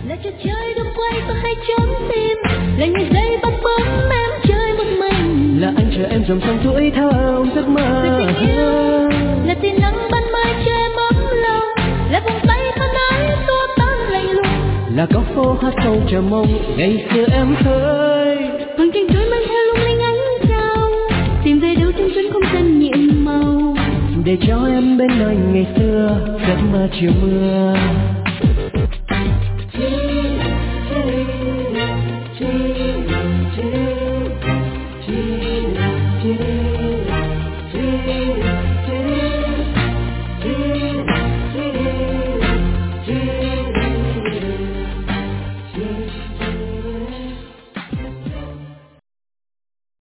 là trò chơi đừng quay và hay trốn tìm, là những giây bắt bóng em chơi một mình, là anh chờ em dòng dòng tuổi thơ ôm giấc mơ. là tình yêu, là tia nắng ban mai cho em ấm lòng, là vòng tay thân ái xua tan lạnh lùng, là góc phố hát câu chờ mong ngày xưa em khơi. con chim trôi mang theo lung linh ánh sao, tìm về đâu trên chuyến không gian nhiệm màu, để cho em bên anh ngày xưa giấc mơ chiều mưa.